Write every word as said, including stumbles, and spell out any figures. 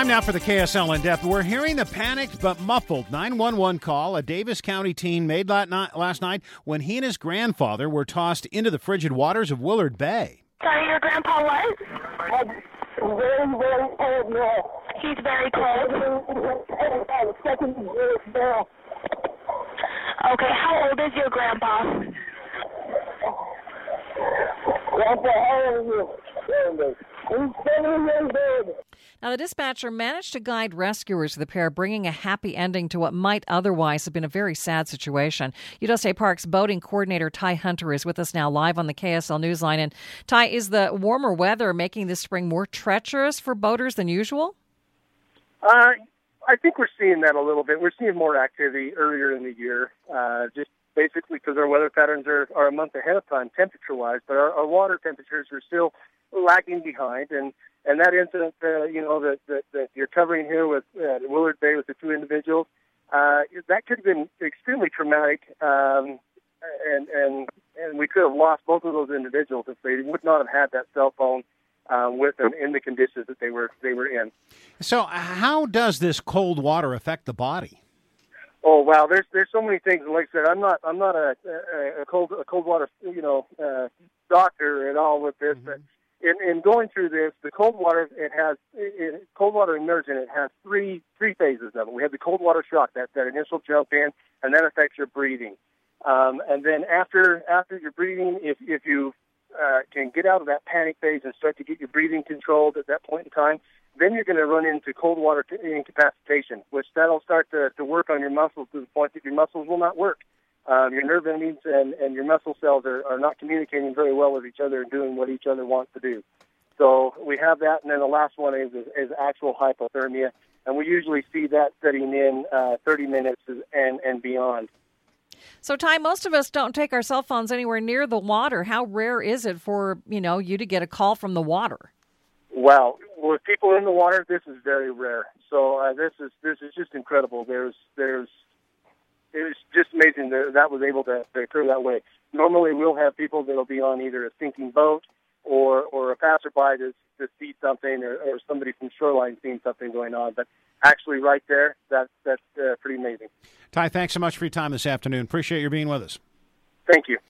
Time now for the K S L In Depth. We're hearing the panicked but muffled nine one one call a Davis County teen made last night when he and his grandfather were tossed into the frigid waters of Willard Bay. Sorry, your grandpa what? Very, very cold now. He's very cold. Okay, how old is your grandpa? Grandpa, how old are you? He's seventy years old. Now, the dispatcher managed to guide rescuers to the pair, bringing a happy ending to what might otherwise have been a very sad situation. Utah State Parks boating coordinator Ty Hunter is with us now live on the K S L Newsline. And Ty, is the warmer weather making this spring more treacherous for boaters than usual? Uh, I think we're seeing that a little bit. We're seeing more activity earlier in the year, uh, just basically because our weather patterns are, are a month ahead of time temperature-wise, but our, our water temperatures are still lagging behind. And And that incident, uh, you know, that, that, that you're covering here with uh, Willard Bay with the two individuals, uh, that could have been extremely traumatic, um, and and and we could have lost both of those individuals if they would not have had that cell phone uh, with them in the conditions that they were they were in. So, how does this cold water affect the body? Oh wow, there's there's so many things. Like I said, I'm not I'm not a, a, a cold a cold water you know uh, doctor at all with this, mm-hmm. but. In, in going through this, the cold water, it has, it, cold water immersion, it has three three phases of it. We have the cold water shock, that, that initial jump in, and that affects your breathing. Um, and then after after your breathing, if, if you uh, can get out of that panic phase and start to get your breathing controlled at that point in time, then you're going to run into cold water incapacitation, which that'll start to, to work on your muscles to the point that your muscles will not work. Um, your nerve endings and, and your muscle cells are, are not communicating very well with each other and doing what each other wants to do. So we have that, and then the last one is, is, is actual hypothermia, and we usually see that setting in uh, thirty minutes and, and beyond. So, Ty, most of us don't take our cell phones anywhere near the water. How rare is it for, you know, you to get a call from the water? Well, with people in the water, this is very rare. So uh, this is this is just incredible. There's there's It was just amazing that that was able to, to occur that way. Normally, we'll have people that will be on either a sinking boat or or a passerby to, to see something, or, or somebody from shoreline seeing something going on. But actually, right there, that, that's uh, pretty amazing. Ty, thanks so much for your time this afternoon. Appreciate your being with us. Thank you.